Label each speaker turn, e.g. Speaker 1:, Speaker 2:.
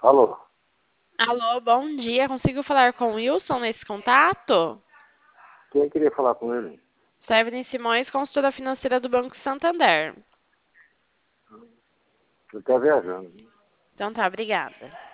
Speaker 1: Alô,
Speaker 2: Alô, bom dia. Consigo falar com o Wilson nesse contato?
Speaker 1: quem queria falar com ele?
Speaker 2: Evelyn Simões, consultora financeira do Banco Santander.
Speaker 1: Ele está viajando.
Speaker 2: Então tá, obrigada.